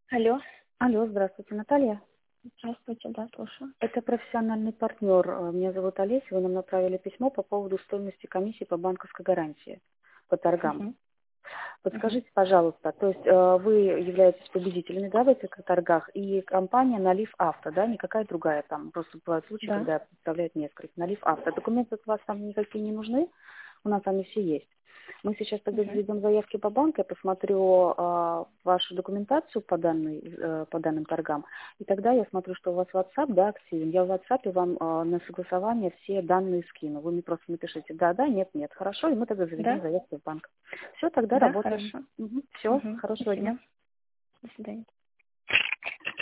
Алло, Алло, здравствуйте, Наталья. здравствуйте, да, слушаю. Это профессиональный партнер. Меня зовут Олеся. Вы нам направили письмо по поводу стоимости комиссии по банковской гарантии по торгам. Мгм, мгм. Подскажите, пожалуйста, то есть вы являетесь победителями, да, в этих торгах, и компания Налив Авто, да, никакая другая там. Просто бывают случаи, Да, когда представляют несколько. Налив Авто. Документы от вас там никакие не нужны, у нас они все есть. Мы сейчас тогда мгм. заведем заявки по банку, я посмотрю вашу документацию по данным торгам, и тогда я смотрю, что у вас WhatsApp, да, активен. Я в WhatsApp вам на согласование все данные скину. Вы мне просто напишите да, да, нет, нет. Хорошо, и мы тогда заведем Да, заявки в банк. Все, тогда да, работаем. хорошо. Все, Мгм, хорошего дня. спасибо. До свидания.